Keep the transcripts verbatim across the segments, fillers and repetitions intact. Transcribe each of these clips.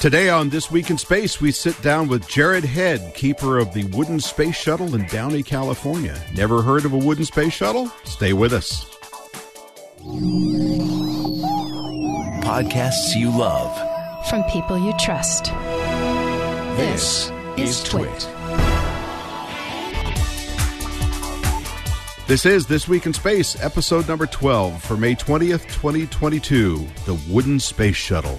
Today on This Week in Space, we sit down with Jared Head, keeper of the wooden space shuttle in Downey, California. Never heard of a wooden space shuttle? Stay with us. Podcasts you love. From people you trust. This, this is Twit. This is This Week in Space, episode number twelve for May twentieth, twenty twenty-two, the wooden space shuttle.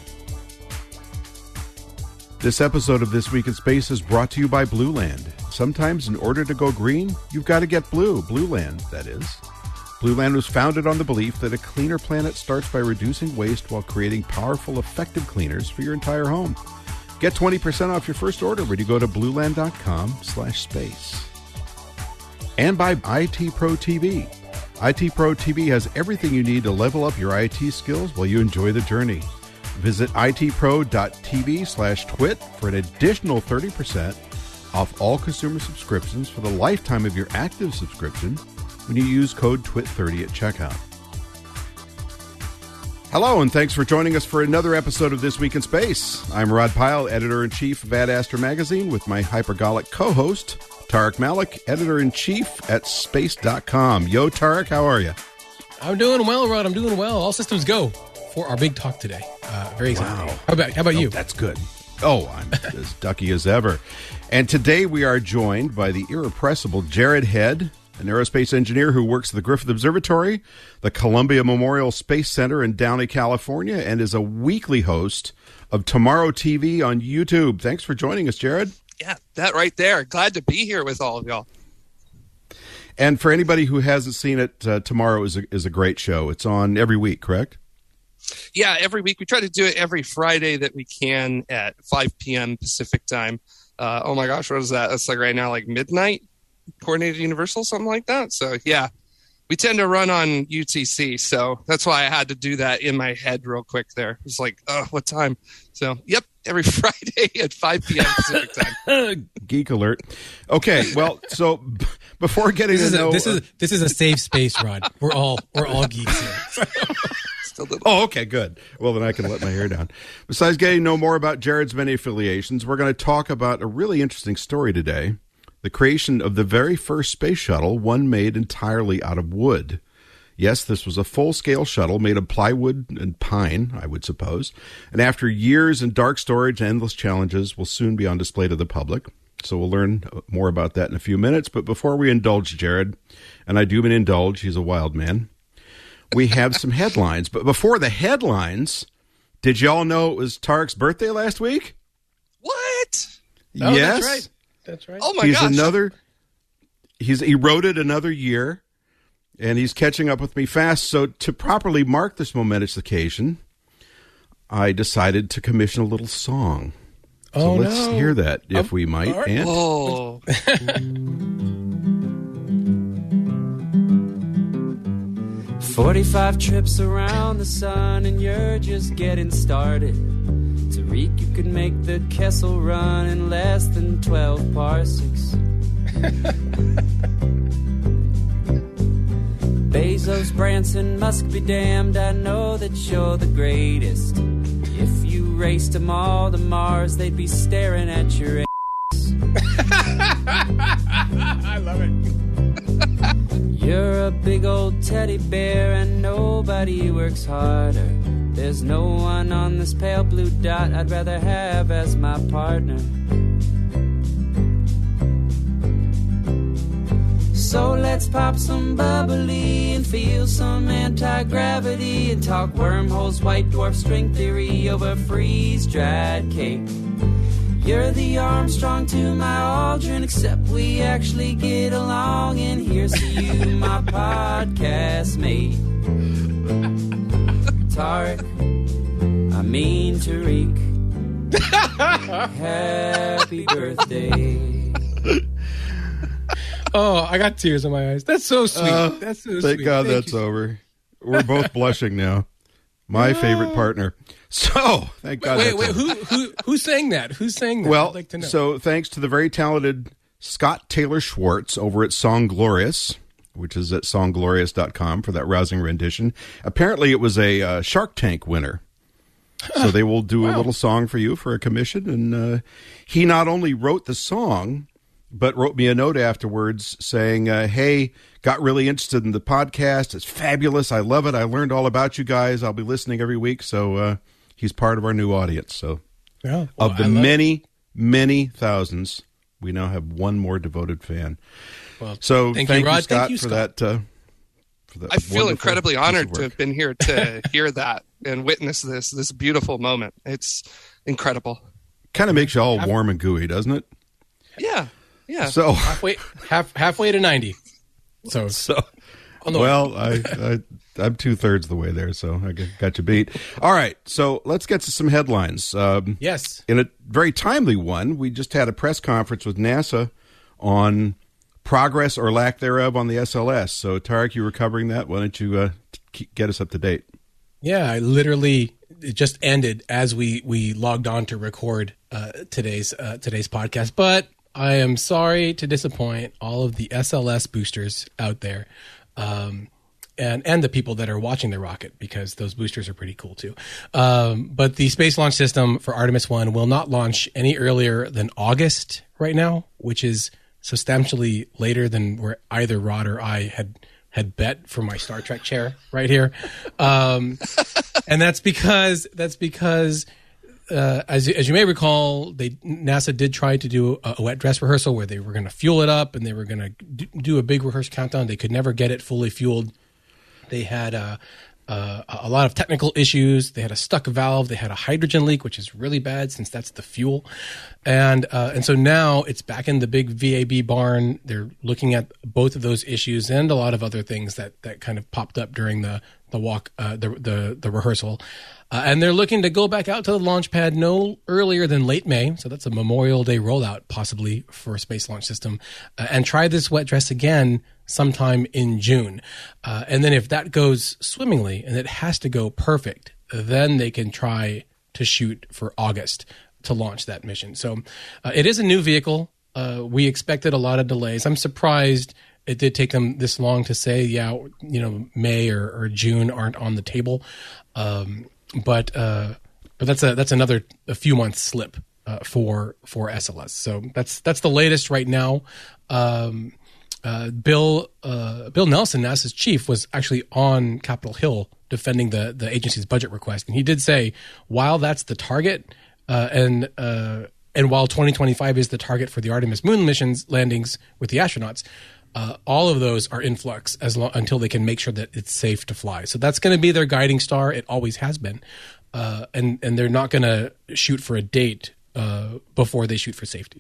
This episode of This Week in Space is brought to you by Blue Land. Sometimes in order to go green, you've got to get blue. Blue Land, that is. Blue Land was founded on the belief that a cleaner planet starts by reducing waste while creating powerful, effective cleaners for your entire home. Get twenty percent off your first order when you go to blueland.com slash space. And by I T Pro T V. I T Pro T V has everything you need to level up your I T skills while you enjoy the journey. Visit itpro.tv slash twit for an additional thirty percent off all consumer subscriptions for the lifetime of your active subscription when you use code twit thirty at checkout. Hello, and thanks for joining us for another episode of This Week in Space. I'm Rod Pyle, Editor-in-Chief of Ad Astra Magazine, with my hypergolic co-host, Tarek Malik, Editor-in-Chief at space dot com. Yo, Tarek, how are you? I'm doing well, Rod. I'm doing well. All systems go for our big talk today. Uh, very excited. Wow. How about, how about oh, you? That's good. Oh, I'm as ducky as ever. And today we are joined by the irrepressible Jared Head, an aerospace engineer who works at the Griffith Observatory, the Columbia Memorial Space Center in Downey, California, and is a weekly host of Tomorrow T V on YouTube. Thanks for joining us, Jared. Yeah, that right there. Glad to be here with all of y'all. And for anybody who hasn't seen it, uh, Tomorrow is a, is a great show. It's on every week, correct? Yeah, every week. We try to do it every Friday that we can at five p.m. Pacific time. Uh, oh my gosh, what is that? That's like right now, like midnight, Coordinated Universal, something like that. So yeah, we tend to run on U T C. So that's why I had to do that in my head real quick there. It's like, oh, what time? So, yep, every Friday at five p.m. Pacific time. Geek alert. Okay, well, so b- before getting This to is, know... a, this, is, this is a safe space, Rod. We're all we're all geeks here. Oh, okay, good. Well, then I can let my hair down. Besides getting to know more about Jared's many affiliations, we're going to talk about a really interesting story today, the creation of the very first space shuttle, one made entirely out of wood. Yes, this was a full-scale shuttle made of plywood and pine, I would suppose, and after years in dark storage and endless challenges, will soon be on display to the public. So we'll learn more about that in a few minutes. But before we indulge Jared, and I do mean indulge, he's a wild man, we have some headlines. But before the headlines, did y'all know it was Tarek's birthday last week? What? Oh, yes. That's right. That's right. Oh my he's gosh. another, he's eroded another year, and he's catching up with me fast. So to properly mark this momentous occasion, I decided to commission a little song. So oh, let's no. hear that, if Oh, we might. all right. And Oh. forty-five trips around the sun and you're just getting started. Tariq, you could make the Kessel run in less than twelve parsecs. Bezos, Branson, Musk be damned, I know that you're the greatest. If you raced them all to Mars, they'd be staring at your ass. I love it. You're a big old teddy bear and nobody works harder. There's no one on this pale blue dot I'd rather have as my partner. So let's pop some bubbly and feel some anti-gravity and talk wormholes, white dwarf string theory over freeze-dried cake. You're the Armstrong to my Aldrin, except we actually get along, and here's to you, my podcast mate. Tarek, I mean Tariq. Happy birthday. Oh, I got tears in my eyes. That's so sweet. Uh, that's so thank sweet. God Thank that's you. over. We're both blushing now. My favorite partner. So, thank God Wait, that's wait, over. who who who's saying that? Who's saying that? Well, I'd like to know. so thanks to the very talented Scott Taylor Schwartz over at Song Glorious, which is at song glorious dot com for that rousing rendition. Apparently it was a uh, Shark Tank winner. So they will do wow. a little song for you for a commission. And uh, he not only wrote the song, but wrote me a note afterwards saying, uh, hey, got really interested in the podcast. It's fabulous. I love it. I learned all about you guys. I'll be listening every week. So uh, he's part of our new audience. So yeah, well, of the many, many thousands, we now have one more devoted fan. Well, so thank, thank you, Rod. you, Scott, thank you, for Scott. that. Uh, for that I feel incredibly honored to have been here to hear that and witness this this beautiful moment. It's incredible. Kind of makes you all warm and gooey, doesn't it? Yeah, yeah. So halfway, half halfway to ninety. So, so well, I, I I'm two thirds the way there, so I got you beat. All right, so let's get to some headlines. Um, yes, in a very timely one, we just had a press conference with NASA on progress or lack thereof on the S L S. So, Tarek, you were covering that. Why don't you uh, t- get us up to date? Yeah, I literally it just ended as we we logged on to record uh, today's uh, today's podcast, but I am sorry to disappoint all of the S L S boosters out there, um, and and the people that are watching the rocket, because those boosters are pretty cool too. Um, but the Space Launch System for Artemis one will not launch any earlier than August right now, which is substantially later than where either Rod or I had had bet for my Star Trek chair right here, um, and that's because that's because. Uh, as as you may recall, they NASA did try to do a, a wet dress rehearsal where they were going to fuel it up and they were going to do, do a big rehearsed countdown. They could never get it fully fueled. They had a, a, a lot of technical issues. They had a stuck valve. They had a hydrogen leak, which is really bad since that's the fuel. And uh, and so now it's back in the big V A B barn. They're looking at both of those issues and a lot of other things that, that kind of popped up during the the walk, uh, the the the rehearsal. Uh, and they're looking to go back out to the launch pad no earlier than late May. So that's a Memorial Day rollout possibly for a Space Launch System, uh, and try this wet dress again sometime in June. Uh, and then if that goes swimmingly and it has to go perfect, then they can try to shoot for August to launch that mission. So uh, it is a new vehicle. Uh, we expected a lot of delays. I'm surprised it did take them this long to say, yeah, you know, May or, or June aren't on the table. Um, But uh, but that's a that's another a few months slip uh, for for S L S. So that's that's the latest right now. Um, uh, Bill uh, Bill Nelson, NASA's chief, was actually on Capitol Hill defending the the agency's budget request, and he did say while that's the target, uh, and uh, and while twenty twenty-five is the target for the Artemis moon missions landings with the astronauts. Uh, all of those are in flux as long, until they can make sure that it's safe to fly. So that's going to be their guiding star. It always has been. Uh, and, and they're not going to shoot for a date uh, before they shoot for safety.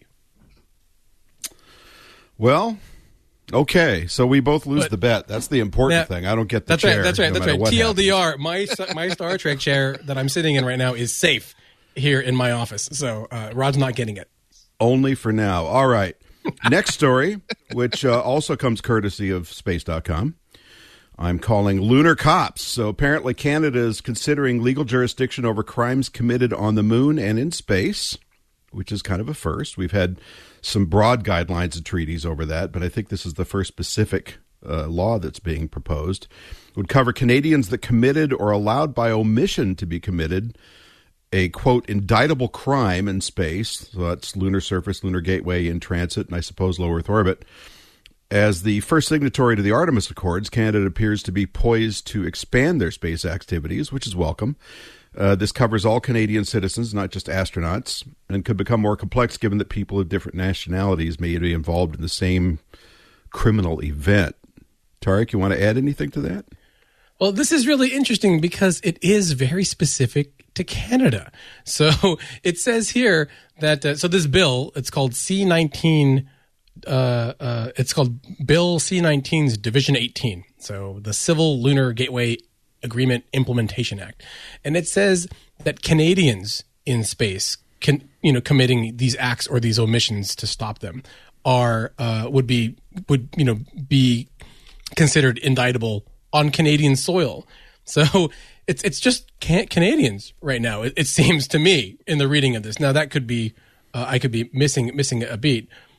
Well, okay. So we both lose but, the bet. That's the important yeah, thing. I don't get the that's chair. Right, that's right. No that's right. T L D R, happens. my my Star Trek chair that I'm sitting in right now is safe here in my office. So uh, Rod's not getting it. Only for now. All right. Next story, which uh, also comes courtesy of space dot com. I'm calling Lunar Cops. So apparently Canada is considering legal jurisdiction over crimes committed on the moon and in space, which is kind of a first. We've had some broad guidelines and treaties over that, but I think this is the first specific uh, law that's being proposed. It would cover Canadians that committed or allowed by omission to be committed a, quote, indictable crime in space. So that's lunar surface, lunar gateway, in transit, and I suppose low Earth orbit. As the first signatory to the Artemis Accords, Canada appears to be poised to expand their space activities, which is welcome. Uh, this covers all Canadian citizens, not just astronauts, and could become more complex given that people of different nationalities may be involved in the same criminal event. Tarek, you want to add anything to that? Well, this is really interesting because it is very specific to Canada. So it says here that, uh, so this bill, it's called C nineteen, uh, uh, it's called Bill C nineteen's Division eighteen. So the Civil Lunar Gateway Agreement Implementation Act. And it says that Canadians in space can, you know, committing these acts or these omissions to stop them are, uh, would be, would, you know, be considered indictable on Canadian soil. So it's it's just can- Canadians right now. It, it seems to me in the reading of this. Now that could be uh, I could be missing missing a beat,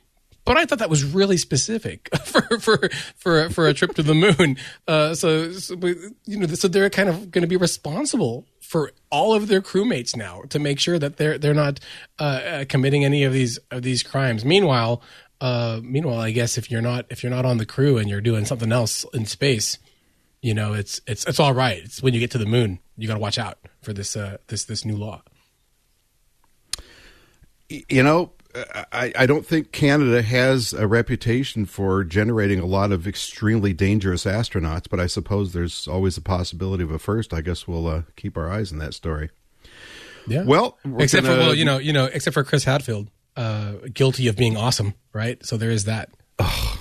But I thought that was really specific for for for for a trip to the moon. Uh, so, so you know, so they're kind of going to be responsible for all of their crewmates now to make sure that they're they're not uh, uh, committing any of these of these crimes. Meanwhile, uh, meanwhile, I guess if you're not if you're not on the crew and you're doing something else in space, you know, it's it's it's all right. It's when you get to the moon, you got to watch out for this uh, this this new law. You know, I, I don't think Canada has a reputation for generating a lot of extremely dangerous astronauts, but I suppose there's always a possibility of a first. I guess we'll uh, keep our eyes on that story. Yeah. Well, except gonna, for well, you know, you know, except for Chris Hadfield, uh, guilty of being awesome, right? So there is that. Oh,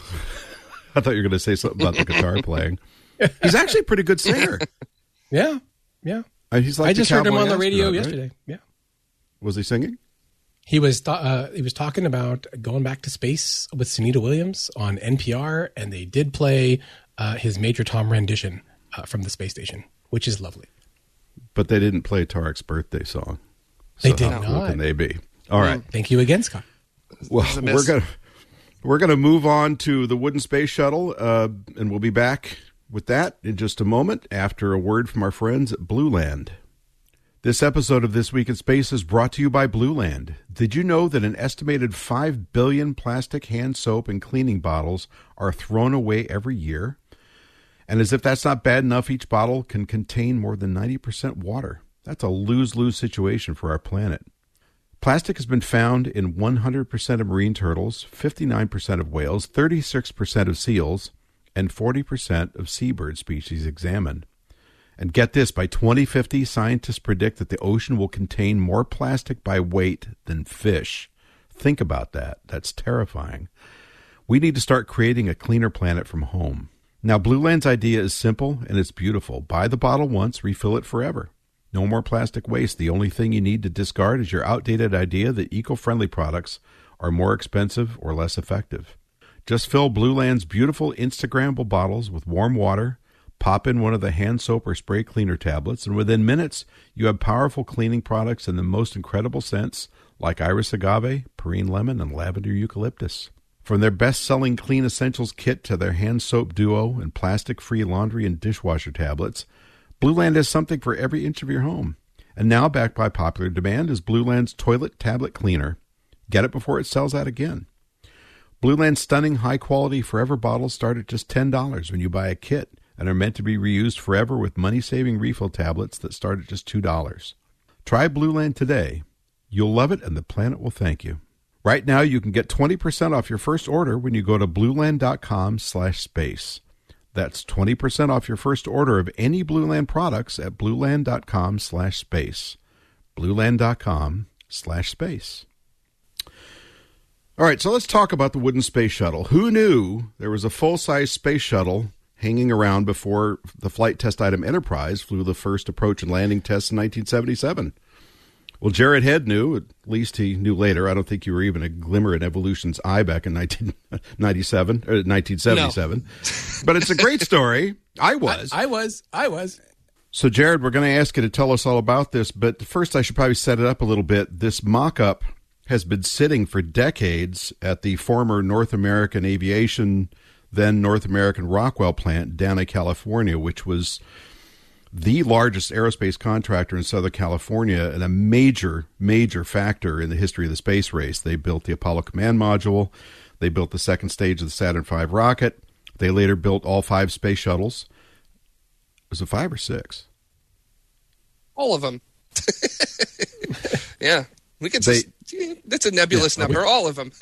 I thought you were going to say something about the guitar playing. He's actually a pretty good singer. Yeah, yeah. And he's like I just heard him on the radio right? yesterday. Yeah. Was he singing? He was th- uh, he was talking about going back to space with Sunita Williams on N P R, and they did play uh, his Major Tom rendition uh, from the space station, which is lovely. But they didn't play Tarek's birthday song. They so did how not. cool can they be? All right. Thank you again, Scott. Well, we're gonna we're gonna move on to the wooden space shuttle, uh, and we'll be back with that in just a moment after a word from our friends at Blue Land. This episode of This Week in Space is brought to you by Blue Land. Did you know that an estimated five billion plastic hand soap and cleaning bottles are thrown away every year? And as if that's not bad enough, each bottle can contain more than ninety percent water. That's a lose-lose situation for our planet. Plastic has been found in one hundred percent of marine turtles, fifty-nine percent of whales, thirty-six percent of seals, and forty percent of seabird species examined. And get this, by twenty fifty, scientists predict that the ocean will contain more plastic by weight than fish. Think about that. That's terrifying. We need to start creating a cleaner planet from home. Now, Blue Land's idea is simple and it's beautiful. Buy the bottle once, refill it forever. No more plastic waste. The only thing you need to discard is your outdated idea that eco-friendly products are more expensive or less effective. Just fill Blue Land's beautiful Instagrammable bottles with warm water, pop in one of the hand soap or spray cleaner tablets, and within minutes, you have powerful cleaning products in the most incredible scents like iris agave, perrine lemon, and lavender eucalyptus. From their best-selling Clean Essentials kit to their hand soap duo and plastic-free laundry and dishwasher tablets, Blue Land has something for every inch of your home. And now, backed by popular demand, is Blue Land's toilet tablet cleaner. Get it before it sells out again. Blue Land's stunning, high-quality Forever bottles start at just ten dollars when you buy a kit, and are meant to be reused forever with money-saving refill tablets that start at just two dollars. Try Blue Land today. You'll love it, and the planet will thank you. Right now, you can get twenty percent off your first order when you go to blueland.com slash space. That's twenty percent off your first order of any Blue Land products at blueland.com slash space. blueland.com slash space. All right, so let's talk about the wooden space shuttle. Who knew there was a full-size space shuttle hanging around before the flight test item Enterprise flew the first approach and landing test in nineteen seventy-seven? Well, Jared Head knew, at least he knew later. I don't think you were even a glimmer in evolution's eye back in nineteen ninety-seven, or nineteen seventy-seven. No. But it's a great story. I was. I, I was. I was. So, Jared, we're going to ask you to tell us all about this, but first I should probably set it up a little bit. This mock-up has been sitting for decades at the former North American Aviation, then North American Rockwell plant down in California, which was the largest aerospace contractor in Southern California and a major, major factor in the history of the space race. They built the Apollo Command Module. They built the second stage of the Saturn five rocket. They later built all five space shuttles. Was it five or six? All of them. Yeah. We could just, they, that's a nebulous yeah, number, we, all of them.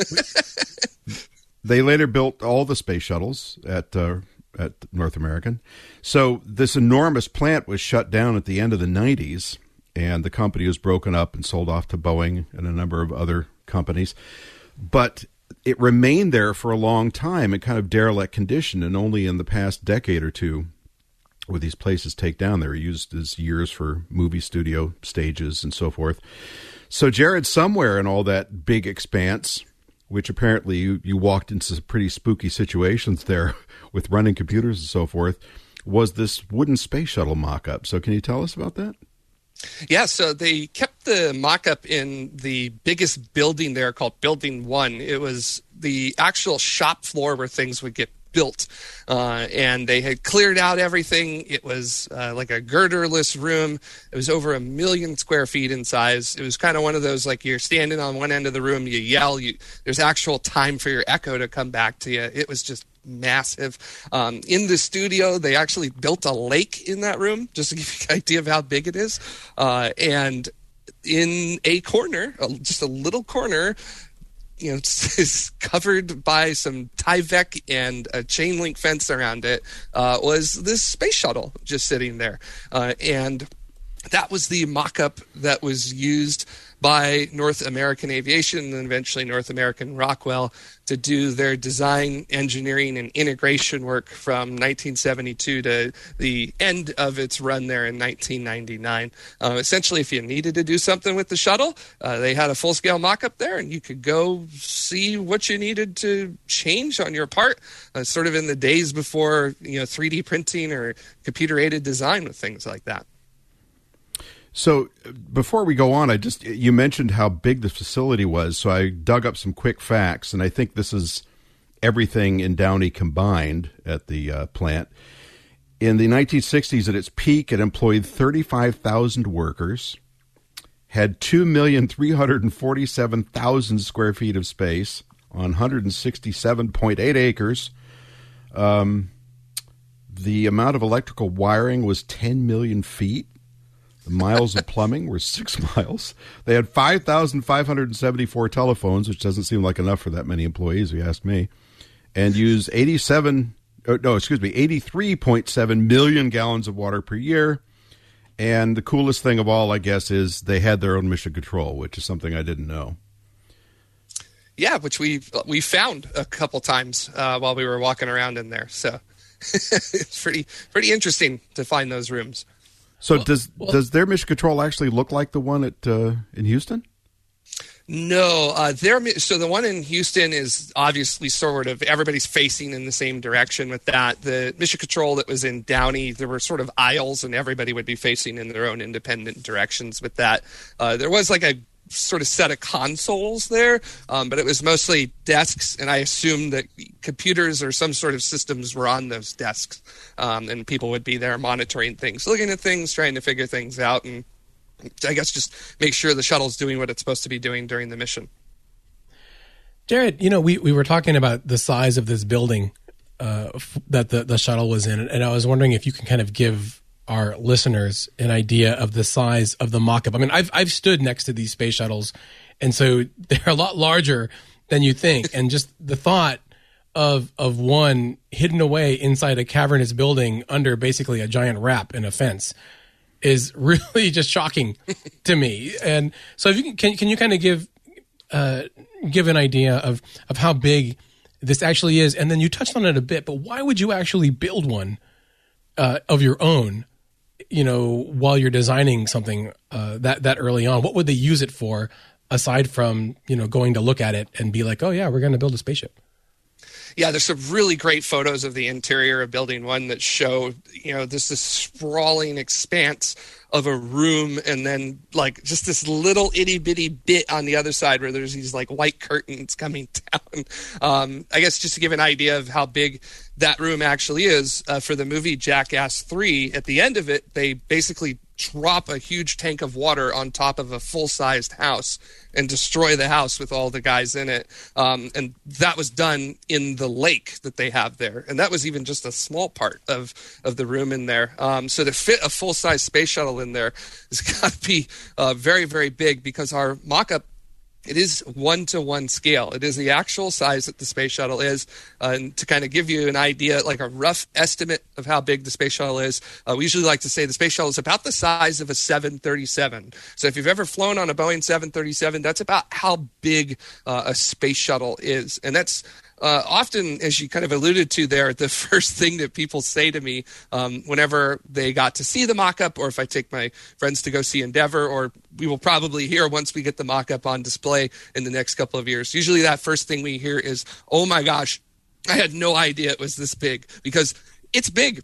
They later built all the space shuttles at uh, at North American. So this enormous plant was shut down at the end of the nineties, and the company was broken up and sold off to Boeing and a number of other companies. But it remained there for a long time in kind of derelict condition, and only in the past decade or two were these places take down. They were used as years for movie studio stages and so forth. So, Jared, somewhere in all that big expanse, which apparently you, you walked into some pretty spooky situations there with running computers and so forth, was this wooden space shuttle mock-up. So can you tell us about that? Yeah, so they kept the mock-up in the biggest building there called Building One. It was the actual shop floor where things would get built, uh, and they had cleared out everything. It was uh, like a girderless room. It was over a million square feet in size. It was kind of one of those, like, you're standing on one end of the room, you yell, you, there's actual time for your echo to come back to you. It was just massive. Um, in the studio, they actually built a lake in that room, just to give you an idea of how big it is. Uh, and in a corner, just a little corner, you know, is covered by some Tyvek and a chain link fence around it, uh, was this space shuttle just sitting there. Uh, and that was the mock-up that was used by North American Aviation and then eventually North American Rockwell to do their design, engineering, and integration work from nineteen seventy-two to the end of its run there in nineteen ninety-nine. Uh, essentially, if you needed to do something with the shuttle, uh, they had a full-scale mock-up there, and you could go see what you needed to change on your part, uh, sort of in the days before, you know, three D printing or computer-aided design with things like that. So before we go on, I just you mentioned how big the facility was, so I dug up some quick facts, and I think this is everything in Downey combined at the uh, plant. In the nineteen sixties, at its peak, it employed thirty-five thousand workers, had two million three hundred forty-seven thousand square feet of space on one hundred sixty-seven point eight acres. Um, the amount of electrical wiring was ten million feet. The miles of plumbing were six miles. They had five thousand five hundred seventy-four telephones, which doesn't seem like enough for that many employees, if you ask me, and used eighty-seven, oh, no, excuse me, eighty-three point seven million gallons of water per year. And the coolest thing of all, I guess, is they had their own mission control, which is something I didn't know. Yeah, which we we found a couple times uh, while we were walking around in there. So it's pretty pretty interesting to find those rooms. So well, does well, does their mission control actually look like the one at uh, in Houston? No, uh, their so the one in Houston is obviously sort of everybody's facing in the same direction with that. The mission control that was in Downey, there were sort of aisles, and everybody would be facing in their own independent directions with that. Uh, there was like a sort of set of consoles there, um, but it was mostly desks, and I assumed that computers or some sort of systems were on those desks, um, and people would be there monitoring things, looking at things, trying to figure things out, and I guess just make sure the shuttle's doing what it's supposed to be doing during the mission. Jared, you know, we, we were talking about the size of this building uh, f- that the, the shuttle was in, and I was wondering if you can kind of give our listeners an idea of the size of the mock-up. I mean, I've I've stood next to these space shuttles, and so they're a lot larger than you think. And just the thought of of one hidden away inside a cavernous building under basically a giant wrap and a fence is really just shocking to me. And so, if you can, can, can you kind of give uh, give an idea of of how big this actually is? And then you touched on it a bit, but why would you actually build one uh, of your own? You know, while you're designing something uh, that that early on, what would they use it for aside from, you know, going to look at it and be like, oh yeah, we're going to build a spaceship? Yeah, there's some really great photos of the interior of Building One that show, you know, this this sprawling expanse of a room, and then like just this little itty bitty bit on the other side where there's these like white curtains coming down. Um, I guess just to give an idea of how big that room actually is, uh, for the movie Jackass three, at the end of it, they basically drop a huge tank of water on top of a full-sized house and destroy the house with all the guys in it. Um, and that was done in the lake that they have there. And that was even just a small part of, of the room in there. Um, so to fit a full-size space shuttle in there has got to be uh, very, very big, because our mock-up, it is one-to-one scale. It is the actual size that the space shuttle is. Uh, and to kind of give you an idea, like a rough estimate of how big the space shuttle is, uh, we usually like to say the space shuttle is about the size of a seven thirty-seven. So if you've ever flown on a Boeing seven thirty-seven, that's about how big uh, a space shuttle is. And that's Uh, often, as you kind of alluded to there, the first thing that people say to me um, whenever they got to see the mock-up, or if I take my friends to go see Endeavor, or we will probably hear once we get the mock-up on display in the next couple of years, usually that first thing we hear is, oh my gosh, I had no idea it was this big, because it's big.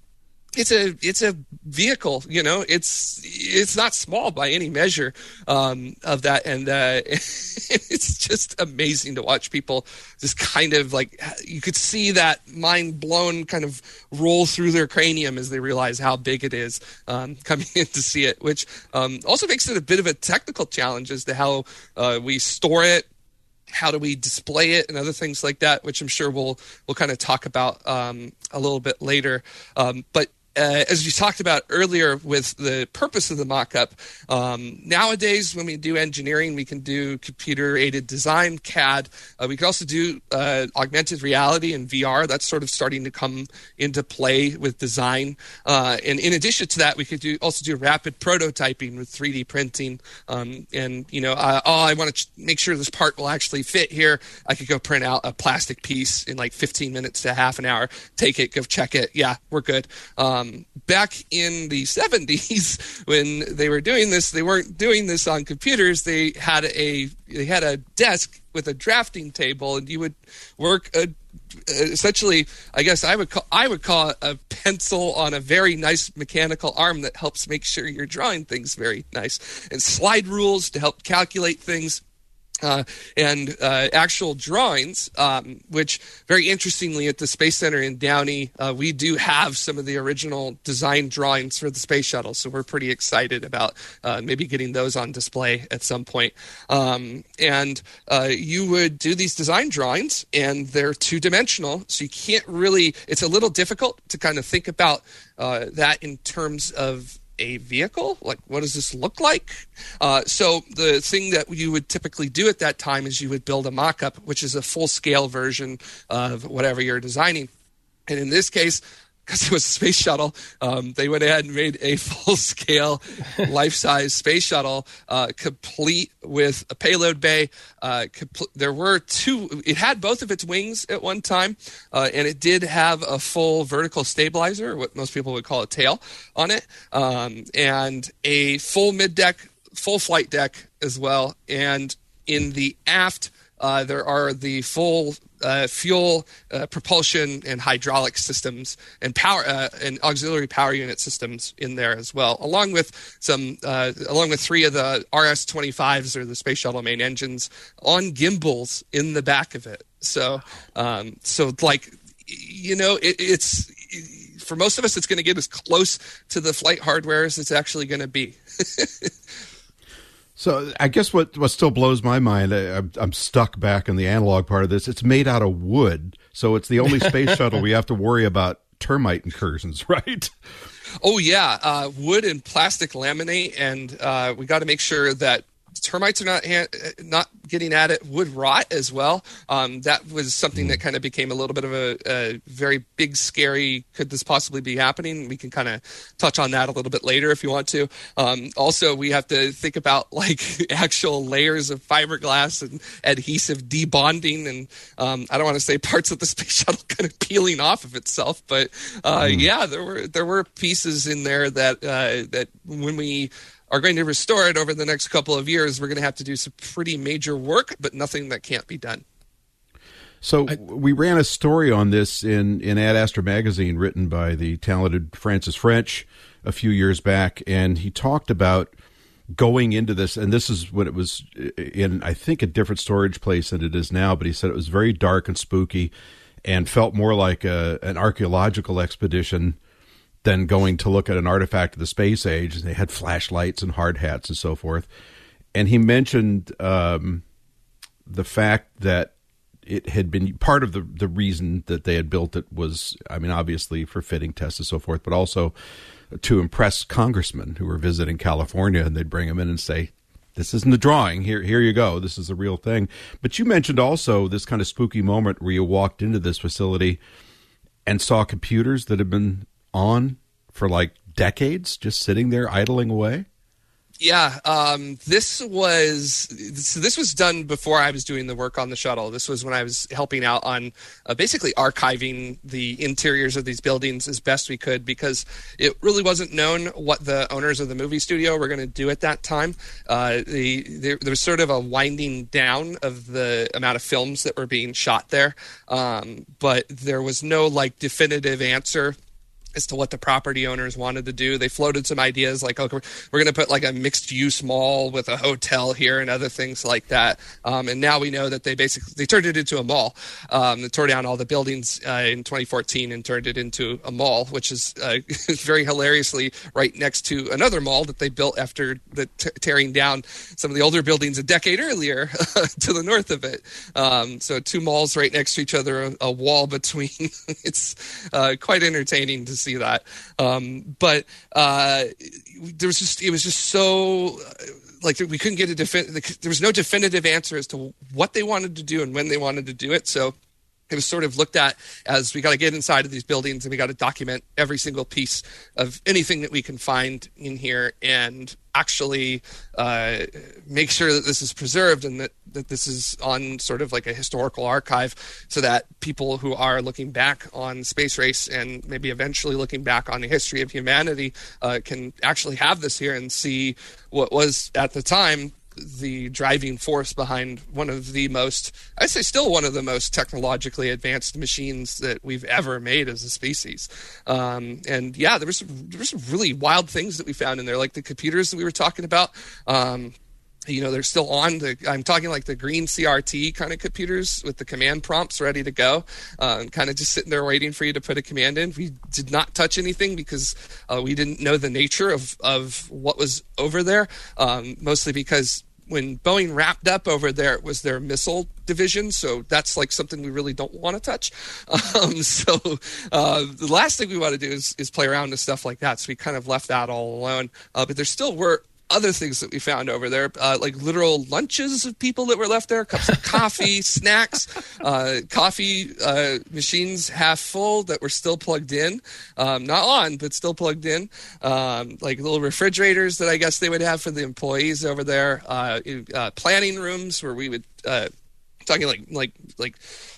it's a it's a vehicle, you know. It's it's not small by any measure um, of that, and uh, it's just amazing to watch people just kind of like, you could see that mind blown kind of roll through their cranium as they realize how big it is um, coming in to see it, which um, also makes it a bit of a technical challenge as to how uh, we store it. How do we display it and other things like that, which I'm sure we'll we'll kind of talk about um, a little bit later. Um, but uh, as you talked about earlier with the purpose of the mock-up, um, nowadays when we do engineering, we can do computer-aided design, C A D. Uh, we can also do uh, augmented reality and V R. That's sort of starting to come into play with design. Uh, and in addition to that, we could do also do rapid prototyping with three D printing. Um, and, you know, uh, oh, I want to ch- make sure this part will actually fit here. I could go print out a plastic piece in like fifteen minutes to half an hour, take it, go check it. Yeah, we're good. Um, back in the seventies, when they were doing this, they weren't doing this on computers. They had a they had a desk with a drafting table, and you would work a, essentially, I guess I would call I would call it a pencil on a very nice mechanical arm that helps make sure you're drawing things very nice, and slide rules to help calculate things. Uh, and uh, actual drawings, um, which very interestingly at the Space Center in Downey, uh, we do have some of the original design drawings for the space shuttle. So we're pretty excited about uh, maybe getting those on display at some point. Um, and uh, you would do these design drawings, and they're two-dimensional. So you can't really, it's a little difficult to kind of think about uh, that in terms of a vehicle. Like, what does this look like? Uh, so the thing that you would typically do at that time is you would build a mock-up, which is a full-scale version of whatever you're designing. And in this case, because it was a space shuttle, um, they went ahead and made a full-scale, life-size space shuttle, uh, complete with a payload bay. Uh, compl- there were two. It had both of its wings at one time, uh, and it did have a full vertical stabilizer, what most people would call a tail, on it, um, and a full mid-deck, full flight deck as well. And in the aft, uh, there are the full Uh, fuel, uh, propulsion, and hydraulic systems, and power uh, and auxiliary power unit systems in there as well, along with some, uh, along with three of the R S twenty-fives or the space shuttle main engines on gimbals in the back of it. So, um, so like, you know, it, it's for most of us, it's going to get as close to the flight hardware as it's actually going to be. So I guess what, what still blows my mind, I, I'm, I'm stuck back in the analog part of this. It's made out of wood, so it's the only space shuttle we have to worry about termite incursions, right? Oh, yeah. Uh, wood and plastic laminate, and uh, we got to make sure that termites are not ha- not getting at it. Wood rot as well. Um, that was something that kind of became a little bit of a, a very big, scary, could this possibly be happening? We can kind of touch on that a little bit later if you want to. Um, also, we have to think about like actual layers of fiberglass and adhesive debonding, and um, I don't want to say parts of the space shuttle kind of peeling off of itself, but uh, mm. yeah, there were there were pieces in there that uh, that when we are going to restore it over the next couple of years, we're going to have to do some pretty major work, but nothing that can't be done. So I, we ran a story on this in, in Ad Astra magazine written by the talented Francis French a few years back, and he talked about going into this, and this is when it was in, I think, a different storage place than it is now, but he said it was very dark and spooky and felt more like a, an archaeological expedition than going to look at an artifact of the space age. They had flashlights and hard hats and so forth. And he mentioned um, the fact that it had been part of the, the reason that they had built it was, I mean, obviously for fitting tests and so forth, but also to impress congressmen who were visiting California, and they'd bring them in and say, this isn't a drawing. Here, here you go. This is the real thing. But you mentioned also this kind of spooky moment where you walked into this facility and saw computers that had been on for like decades, just sitting there idling away. Yeah, um, this was this, this was done before I was doing the work on the shuttle. This was when I was helping out on uh, basically archiving the interiors of these buildings as best we could, because it really wasn't known what the owners of the movie studio were going to do at that time. Uh, the, there, there was sort of a winding down of the amount of films that were being shot there, um, but there was no like definitive answer as to what the property owners wanted to do. They floated some ideas like, okay, we're going to put like a mixed use mall with a hotel here and other things like that. Um, and now we know that they basically, they turned it into a mall. Um, they tore down all the buildings uh, in twenty fourteen and turned it into a mall, which is uh, very hilariously right next to another mall that they built after the t- tearing down some of the older buildings a decade earlier to the north of it. Um, so two malls right next to each other, a, a wall between. It's uh, quite entertaining to see that. Um, but uh, there was just, it was just so like we couldn't get a defi- there was no definitive answer as to what they wanted to do and when they wanted to do it. So it was sort of looked at as we got to get inside of these buildings and we got to document every single piece of anything that we can find in here and actually uh, make sure that this is preserved and that, that this is on sort of like a historical archive so that people who are looking back on Space Race and maybe eventually looking back on the history of humanity uh, can actually have this here and see what was at the time the driving force behind one of the most, I'd say still one of the most technologically advanced machines that we've ever made as a species. Um, and yeah, there was some, there were some really wild things that we found in there, like the computers that we were talking about. Um, you know, they're still on. The, I'm talking like the green C R T kind of computers with the command prompts ready to go, uh, kind of just sitting there waiting for you to put a command in. We did not touch anything because uh, we didn't know the nature of, of what was over there, um, mostly because when Boeing wrapped up over there, it was their missile division. So that's like something we really don't want to touch. Um, so uh, the last thing we want to do is, is play around with stuff like that. So we kind of left that all alone. Uh, but there still were other things that we found over there, uh, like literal lunches of people that were left there, cups of coffee, snacks, uh, coffee uh, machines half full that were still plugged in, um, not on, but still plugged in, um, like little refrigerators that I guess they would have for the employees over there, uh, uh, planning rooms where we would, uh, talking like, like, like,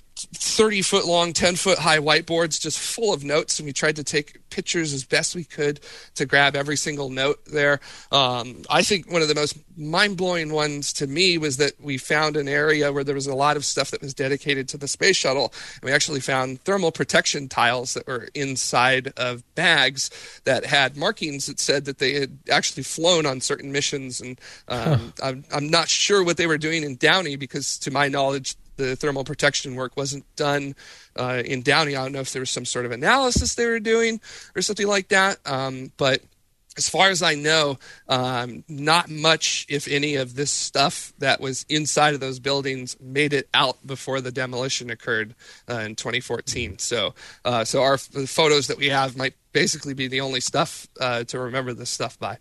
thirty foot long, ten foot high whiteboards just full of notes, and we tried to take pictures as best we could to grab every single note there. Um, I think one of the most mind-blowing ones to me was that we found an area where there was a lot of stuff that was dedicated to the space shuttle, and we actually found thermal protection tiles that were inside of bags that had markings that said that they had actually flown on certain missions, and um, huh. I'm, I'm not sure what they were doing in Downey because, to my knowledge, the thermal protection work wasn't done uh, in Downey. I don't know if there was some sort of analysis they were doing or something like that. Um, but as far as I know, um, not much, if any, of this stuff that was inside of those buildings made it out before the demolition occurred uh, in twenty fourteen. So, uh, so our the photos that we have might basically be the only stuff uh, to remember this stuff by.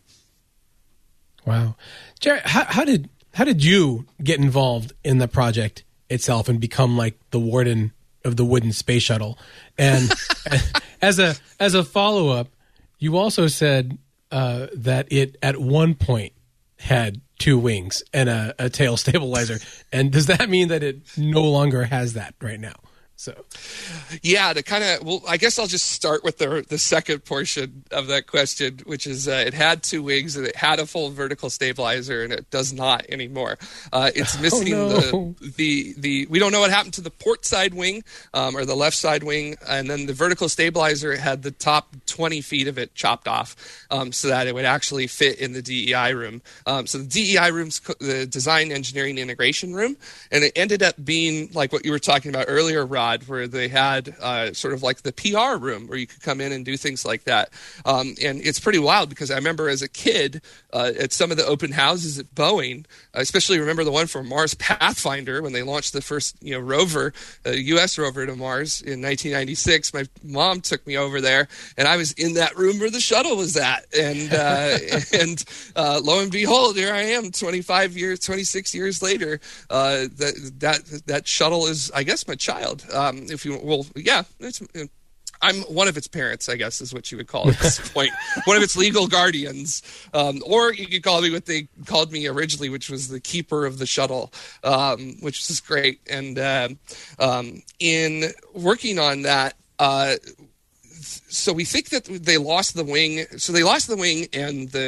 Wow, Jerry, how, how did how did you get involved in the project itself and become like the warden of the wooden space shuttle? And as a as a follow up, you also said uh, that it at one point had two wings and a, a tail stabilizer. And does that mean that it no longer has that right now? So, yeah, to kind of, well, I guess I'll just start with the the second portion of that question, which is uh, it had two wings and it had a full vertical stabilizer, and it does not anymore. Uh, it's missing oh, no. the the the. We don't know what happened to the port side wing um, or the left side wing, and then the vertical stabilizer had the top twenty feet of it chopped off um, so that it would actually fit in the D E I room. Um, so the D E I room's the design, engineering, integration room, and it ended up being like what you were talking about earlier, Rod, where they had uh, sort of like the P R room where you could come in and do things like that. Um, and it's pretty wild because I remember as a kid uh, at some of the open houses at Boeing, I especially remember the one for Mars Pathfinder when they launched the first you know rover, uh, U S rover to Mars in nineteen ninety-six. My mom took me over there, and I was in that room where the shuttle was at. And uh, and uh, lo and behold, here I am, twenty-five years, twenty-six years later. Uh, that that that shuttle is, I guess, my child. Um, if you well, yeah, it's, I'm one of its parents, I guess, is what you would call it at this point. One of its legal guardians, um, or you could call me what they called me originally, which was the keeper of the shuttle, um, which is great. And uh, um, in working on that. Uh, So we think that they lost the wing. So they lost the wing and the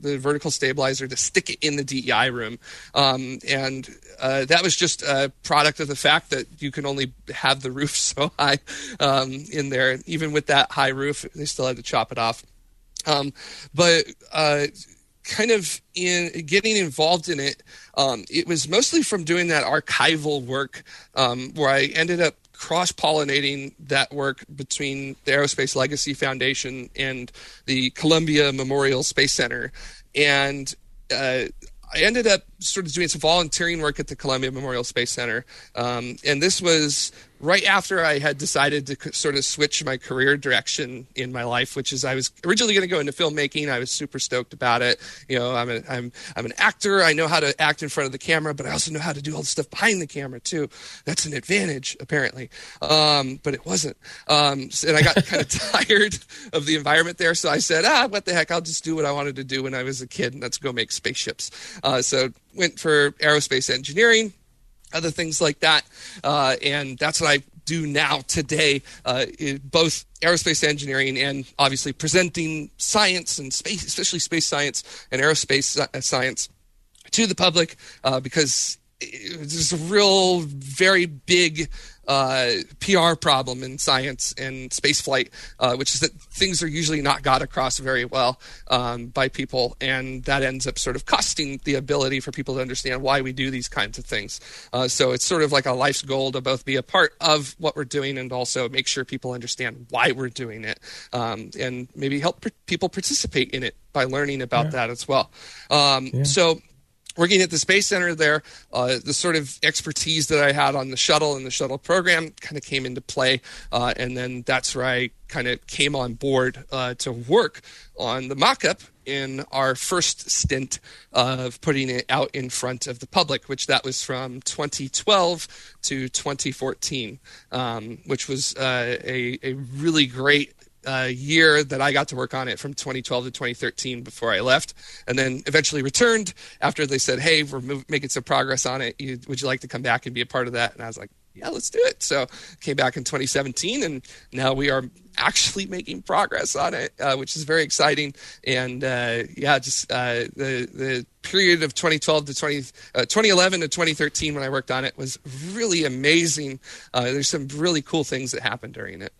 the vertical stabilizer to stick it in the D E I room. Um, and uh, that was just a product of the fact that you can only have the roof so high um, in there. Even with that high roof, they still had to chop it off. Um, but uh, kind of in getting involved in it, um, it was mostly from doing that archival work um, where I ended up cross-pollinating that work between the Aerospace Legacy Foundation and the Columbia Memorial Space Center. And uh, I ended up sort of doing some volunteering work at the Columbia Memorial Space Center. Um, and this was right after I had decided to sort of switch my career direction in my life, which is I was originally going to go into filmmaking. I was super stoked about it. You know, I'm, a, I'm, I'm an actor. I know how to act in front of the camera, but I also know how to do all the stuff behind the camera too. That's an advantage, apparently. Um, but it wasn't. Um, and I got kind of tired of the environment there. So I said, ah, what the heck? I'll just do what I wanted to do when I was a kid, and that's go make spaceships. Uh, so went for aerospace engineering, other things like that. Uh, and that's what I do now today, uh, both aerospace engineering and obviously presenting science and space, especially space science and aerospace science to the public, uh, because there's a real, very big uh, P R problem in science and spaceflight, uh, which is that things are usually not got across very well um, by people, and that ends up sort of costing the ability for people to understand why we do these kinds of things. Uh, so it's sort of like a life's goal to both be a part of what we're doing and also make sure people understand why we're doing it, um, and maybe help per- people participate in it by learning about yeah. that as well. Um, yeah. So working at the Space Center there, uh, the sort of expertise that I had on the shuttle and the shuttle program kind of came into play. Uh, and then that's where I kind of came on board uh, to work on the mock-up in our first stint of putting it out in front of the public, which that was from twenty twelve to twenty fourteen, um, which was uh, a, a really great Uh, year that I got to work on it from twenty twelve to twenty thirteen before I left, and then eventually returned after they said, hey, we're move- making some progress on it. You, would you like to come back and be a part of that? And I was like, yeah, let's do it. So came back in twenty seventeen, and now we are actually making progress on it, uh, which is very exciting. And uh, yeah, just uh, the the period of twenty twelve to twenty, uh, twenty eleven to twenty thirteen when I worked on it was really amazing. Uh, there's some really cool things that happened during it.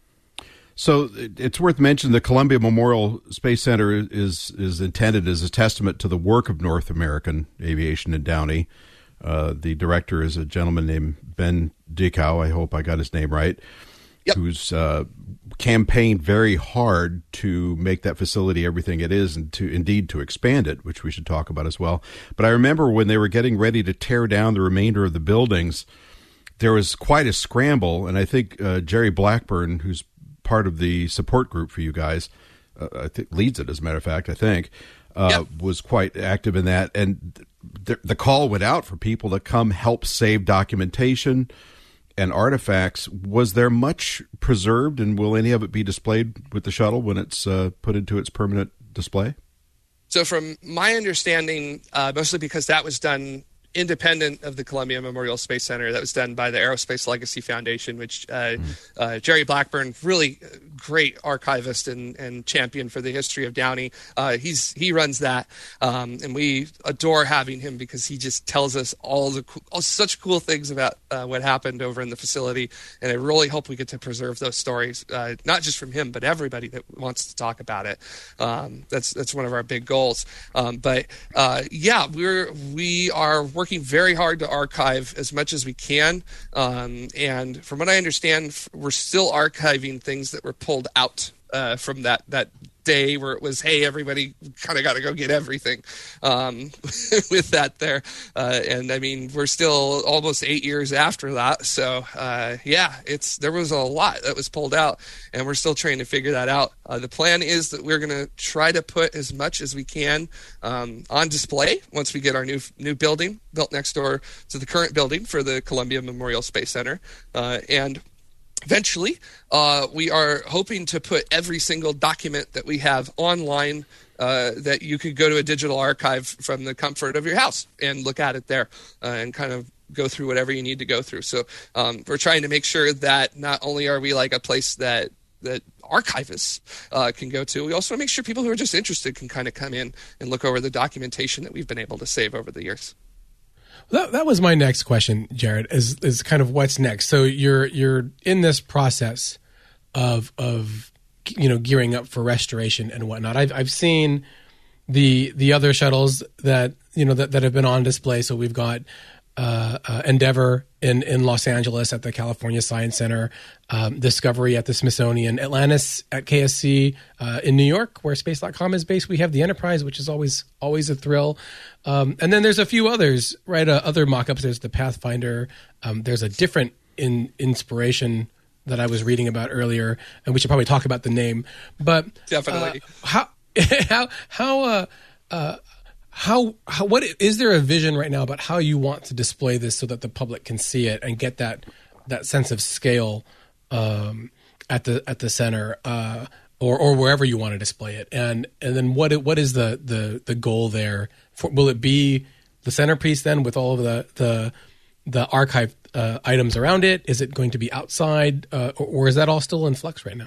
So it's worth mentioning the Columbia Memorial Space Center is is intended as a testament to the work of North American Aviation in Downey. Uh, the director is a gentleman named Ben Dickow, I hope I got his name right, yep. who's uh, campaigned very hard to make that facility everything it is, and to indeed to expand it, which we should talk about as well. But I remember when they were getting ready to tear down the remainder of the buildings, there was quite a scramble, and I think uh, Jerry Blackburn, who's part of the support group for you guys, uh, I think leads it as a matter of fact, I think, uh, yep. was quite active in that. And th- the call went out for people to come help save documentation and artifacts. Was there much preserved, and will any of it be displayed with the shuttle when it's uh, put into its permanent display? So from my understanding, uh, mostly because that was done independent of the Columbia Memorial Space Center, that was done by the Aerospace Legacy Foundation, which uh, mm. uh, Jerry Blackburn, really great archivist and, and champion for the history of Downey. Uh, he's he runs that, um, and we adore having him because he just tells us all the co- all, such cool things about uh, what happened over in the facility. And I really hope we get to preserve those stories, uh, not just from him, but everybody that wants to talk about it. Um, that's that's one of our big goals. Um, but uh, yeah, we're we are working very hard to archive as much as we can. Um, and from what I understand, we're still archiving things that were pulled out uh, from that, that day where it was, hey, everybody kind of got to go get everything um, with that there. Uh, and I mean, we're still almost eight years after that. So uh, yeah, it's, there was a lot that was pulled out, and we're still trying to figure that out. Uh, the plan is that we're going to try to put as much as we can um, on display once we get our new, new building built next door to the current building for the Columbia Memorial Space Center. Uh, and Eventually, uh, we are hoping to put every single document that we have online, uh, that you could go to a digital archive from the comfort of your house and look at it there, uh, and kind of go through whatever you need to go through. So um, we're trying to make sure that not only are we like a place that that archivists uh, can go to. We also want to make sure people who are just interested can kind of come in and look over the documentation that we've been able to save over the years. That, that was my next question, Jared, is is kind of what's next. So you're you're in this process of of you know gearing up for restoration and whatnot. I've I've seen the the other shuttles that you know that, that have been on display. So we've got uh, uh, Endeavour in, in Los Angeles at the California Science Center, um, Discovery at the Smithsonian, Atlantis at K S C uh, in New York, where Space dot com is based. We have the Enterprise, which is always always a thrill. Um, and then there's a few others, right? Uh, other mock-ups. There's the Pathfinder. Um, there's a different in, inspiration that I was reading about earlier, and we should probably talk about the name. But definitely, uh, how how how uh, uh, how how what is there a vision right now about how you want to display this so that the public can see it and get that that sense of scale um, at the at the center? Uh, Or, or wherever you want to display it, and and then what what is the the, the goal there? For, will it be the centerpiece then with all of the the the archive uh, items around it? Is it going to be outside, uh, or, or is that all still in flux right now?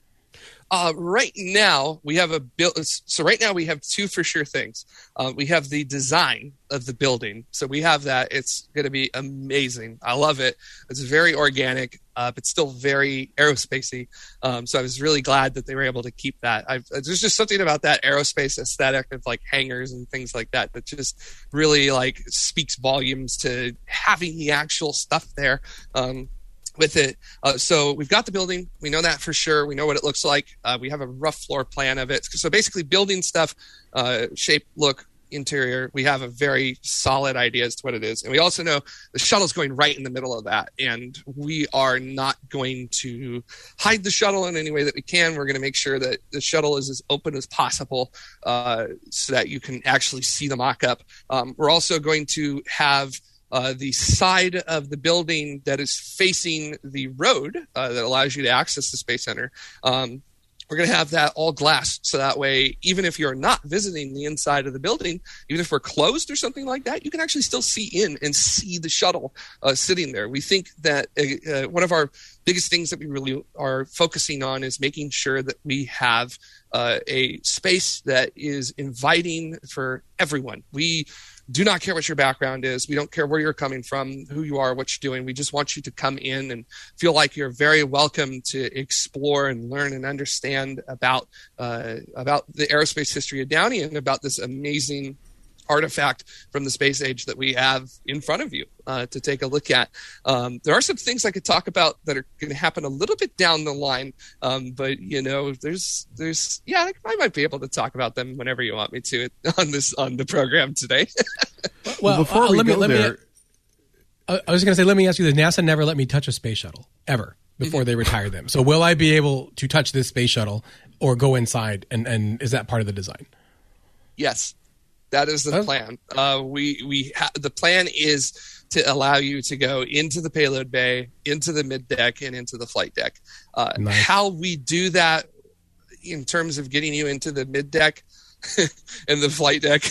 Uh, right now, we have a build. So right now we have two for sure things. Uh, we have the design of the building. So we have that. It's going to be amazing. I love it. It's very organic, uh, but still very aerospacey. Um, so I was really glad that they were able to keep that. I've, there's just something about that aerospace aesthetic of like hangars and things like that that just really like speaks volumes to having the actual stuff there. Um, with it. Uh, so we've got the building. We know that for sure. We know what it looks like. Uh, we have a rough floor plan of it. So basically building stuff, uh, shape, look, interior, we have a very solid idea as to what it is. And we also know the shuttle's going right in the middle of that. And we are not going to hide the shuttle in any way that we can. We're going to make sure that the shuttle is as open as possible uh, so that you can actually see the mock-up. Um, we're also going to have Uh, the side of the building that is facing the road uh, that allows you to access the Space Center. Um, we're going to have that all glass. So that way, even if you're not visiting the inside of the building, even if we're closed or something like that, you can actually still see in and see the shuttle uh, sitting there. We think that uh, uh, one of our biggest things that we really are focusing on is making sure that we have uh, a space that is inviting for everyone. We do not care what your background is. We don't care where you're coming from, who you are, what you're doing. We just want you to come in and feel like you're very welcome to explore and learn and understand about uh, about the aerospace history of Downey and about this amazing artifact from the space age that we have in front of you uh, to take a look at. Um, there are some things I could talk about that are going to happen a little bit down the line, um, but you know, there's, there's, yeah, I might be able to talk about them whenever you want me to on this on the program today. well, well, before uh, we let go me, let there, me, uh, I was going to say, let me ask you this: NASA never let me touch a space shuttle ever before mm-hmm. they retired them. So, will I be able to touch this space shuttle or go inside? And and is that part of the design? Yes. That is the plan. Uh, we we ha- the plan is to allow you to go into the payload bay, into the mid deck, and into the flight deck. Uh, nice. How we do that in terms of getting you into the mid deck and the flight deck,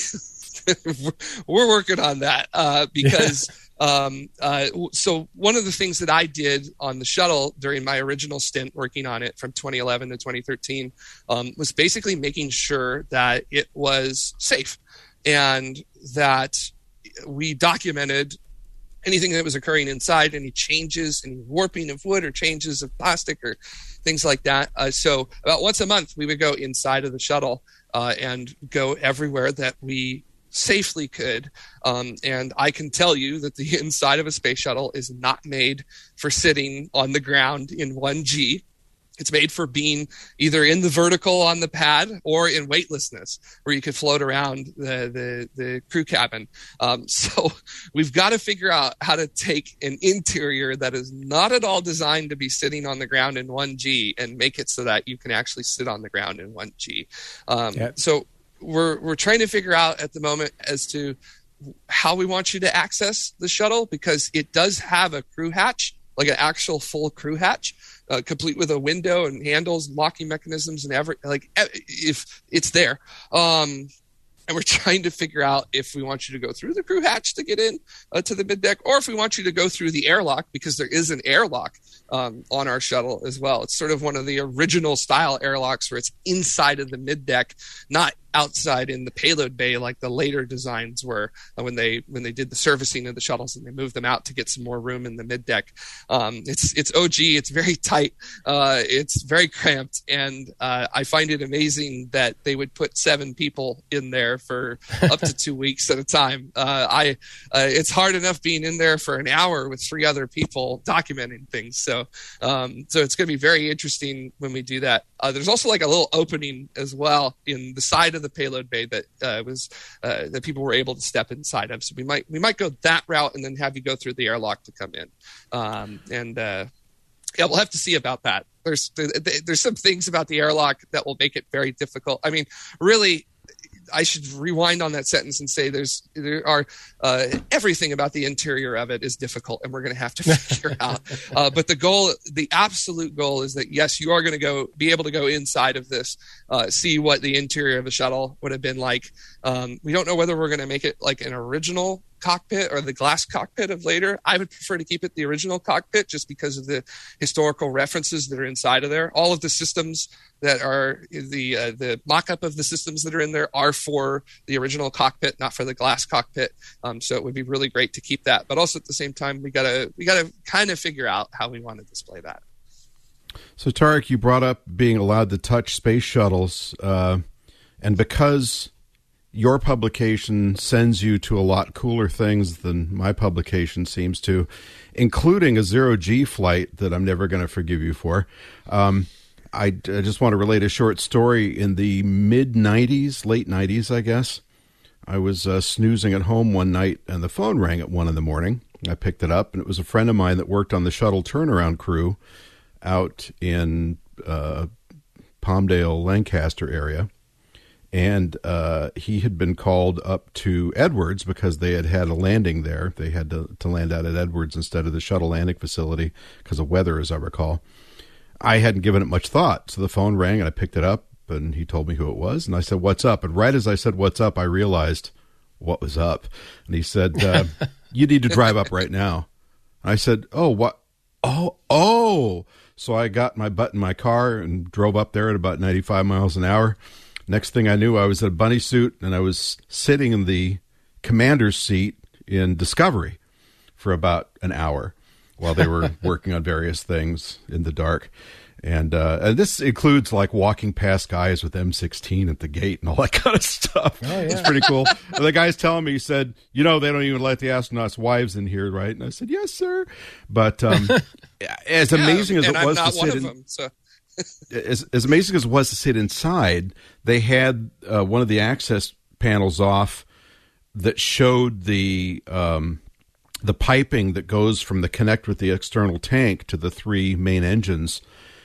we're working on that uh, because. Um, uh, so one of the things that I did on the shuttle during my original stint working on it from twenty eleven to twenty thirteen um, was basically making sure that it was safe and that we documented anything that was occurring inside, any changes, any warping of wood or changes of plastic or things like that. Uh, so about once a month, we would go inside of the shuttle uh, and go everywhere that we safely could. Um, and I can tell you that the inside of a space shuttle is not made for sitting on the ground in one G. It's made for being either in the vertical on the pad or in weightlessness, where you could float around the the, the crew cabin. Um, so we've got to figure out how to take an interior that is not at all designed to be sitting on the ground in one G and make it so that you can actually sit on the ground in one G. Um, yeah. So we're we're trying to figure out at the moment as to how we want you to access the shuttle, because it does have a crew hatch, like an actual full crew hatch. Uh, complete with a window and handles, locking mechanisms, and every like if it's there. Um, and we're trying to figure out if we want you to go through the crew hatch to get in uh, to the middeck, or if we want you to go through the airlock, because there is an airlock um, on our shuttle as well. It's sort of one of the original style airlocks where it's inside of the middeck, not outside in the payload bay like the later designs were uh, when they when they did the servicing of the shuttles and they moved them out to get some more room in the middeck. Um, it's it's O G. It's very tight. Uh, it's very cramped, and uh, I find it amazing that they would put seven people in there for up to two weeks at a time. Uh, I uh, it's hard enough being in there for an hour with three other people documenting things. So um, so it's going to be very interesting when we do that. Uh, there's also like a little opening as well in the side of the payload bay that uh, was uh, that people were able to step inside of. So we might we might go that route and then have you go through the airlock to come in. Um, and uh, yeah, we'll have to see about that. There's there's some things about the airlock that will make it very difficult. I mean, really, I should rewind on that sentence and say there's there are uh, everything about the interior of it is difficult, and we're going to have to figure out. Uh, but the goal, the absolute goal, is that yes, you are going to go be able to go inside of this, uh, see what the interior of a shuttle would have been like. Um, we don't know whether we're going to make it like an original cockpit or the glass cockpit of later. I would prefer to keep it the original cockpit just because of the historical references that are inside of there. All of the systems that are the uh, the mock-up of the systems that are in there are for the original cockpit, not for the glass cockpit. Um, so it would be really great to keep that. But also at the same time, we gotta we gotta kind of figure out how we want to display that. So Tarek, you brought up being allowed to touch space shuttles, uh, and because your publication sends you to a lot cooler things than my publication seems to, including a zero-G flight that I'm never going to forgive you for. Um, I, I just want to relate a short story. In the mid-nineties, late nineties, I guess, I was uh, snoozing at home one night, and the phone rang at one in the morning. I picked it up, and it was a friend of mine that worked on the shuttle turnaround crew out in uh, Palmdale, Lancaster area. And uh, he had been called up to Edwards because they had had a landing there. They had to, to land out at Edwards instead of the shuttle landing facility because of weather, as I recall. I hadn't given it much thought, so the phone rang, and I picked it up, and he told me who it was. And I said, "What's up?" And right as I said, "What's up?" I realized what was up. And he said, uh, "You need to drive up right now." And I said, "Oh, what? Oh, oh." So I got my butt in my car and drove up there at about ninety-five miles an hour. Next thing I knew, I was in a bunny suit, and I was sitting in the commander's seat in Discovery for about an hour while they were working on various things in the dark. And uh, and this includes, like, walking past guys with M sixteen at the gate and all that kind of stuff. Oh, yeah. It's pretty cool. And the guy's telling me, he said, "You know, they don't even let the astronauts' wives in here, right?" And I said, "Yes, sir." But um, as amazing yeah, as it I'm was not to one sit of in... them, so. As, as amazing as it was to sit inside, they had uh, one of the access panels off that showed the um, the piping that goes from the connect with the external tank to the three main engines.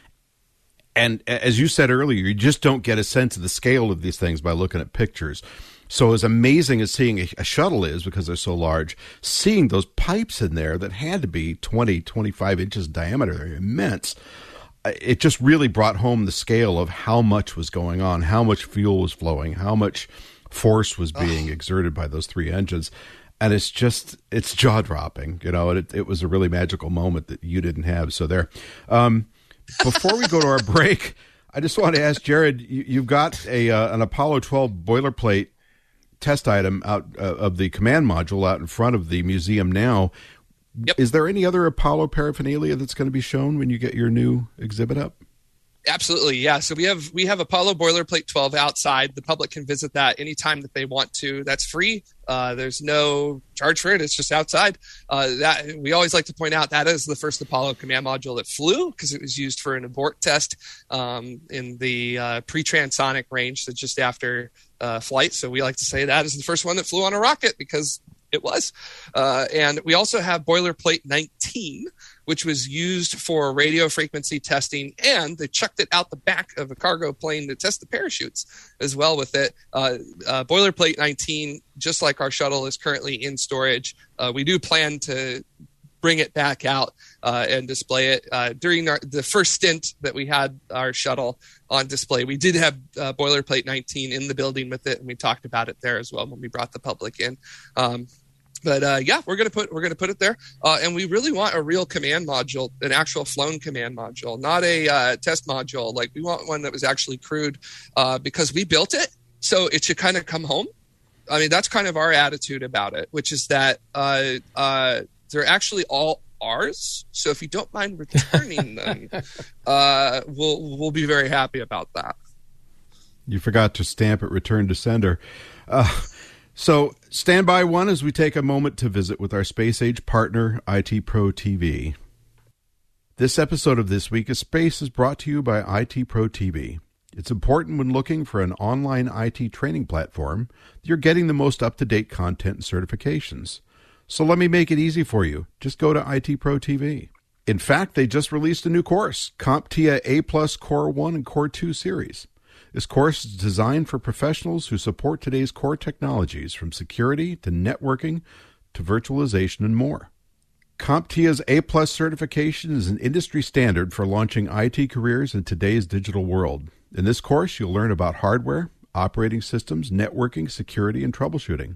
And as you said earlier, you just don't get a sense of the scale of these things by looking at pictures. So as amazing as seeing a, a shuttle is, because they're so large, seeing those pipes in there that had to be twenty, twenty-five inches in diameter, they're immense. It just really brought home the scale of how much was going on, how much fuel was flowing, how much force was being oh. exerted by those three engines. And it's just, it's jaw-dropping, you know, and it, it was a really magical moment that you didn't have. So there. Um, before we go to our break, I just want to ask Jared, you, you've got a uh, an Apollo twelve boilerplate test item out uh, of the command module out in front of the museum now. Yep. Is there any other Apollo paraphernalia that's going to be shown when you get your new exhibit up? Absolutely, yeah. So we have we have Apollo Boilerplate twelve outside. The public can visit that anytime that they want to. That's free. Uh, there's no charge for it. It's just outside. Uh, that we always like to point out that is the first Apollo command module that flew because it was used for an abort test um, in the uh, pre-transonic range, so just after uh, flight. So we like to say that is the first one that flew on a rocket because it was. Uh, and we also have Boilerplate nineteen, which was used for radio frequency testing, and they chucked it out the back of a cargo plane to test the parachutes as well with it. Uh, uh, Boilerplate nineteen, just like our shuttle, is currently in storage. Uh, we do plan to bring it back out uh, and display it. Uh, during our, the first stint that we had our shuttle on display, we did have uh, Boilerplate nineteen in the building with it, and we talked about it there as well when we brought the public in. Um, But uh, yeah, we're gonna put we're gonna put it there, uh, and we really want a real command module, an actual flown command module, not a uh, test module. Like we want one that was actually crewed, uh, because we built it, so it should kind of come home. I mean, that's kind of our attitude about it, which is that uh, uh, they're actually all ours. So if you don't mind returning them, uh, we'll we'll be very happy about that. You forgot to stamp it return to sender. Uh, So stand by one as we take a moment to visit with our space age partner, I T Pro T V. This episode of This Week is Space is brought to you by I T Pro T V. It's important when looking for an online I T training platform that you're getting the most up-to-date content and certifications. So let me make it easy for you. Just go to I T Pro T V. In fact, they just released a new course, CompTIA A plus Core one and Core two series. This course is designed for professionals who support today's core technologies, from security to networking to virtualization and more. CompTIA's A plus certification is an industry standard for launching I T careers in today's digital world. In this course, you'll learn about hardware, operating systems, networking, security, and troubleshooting.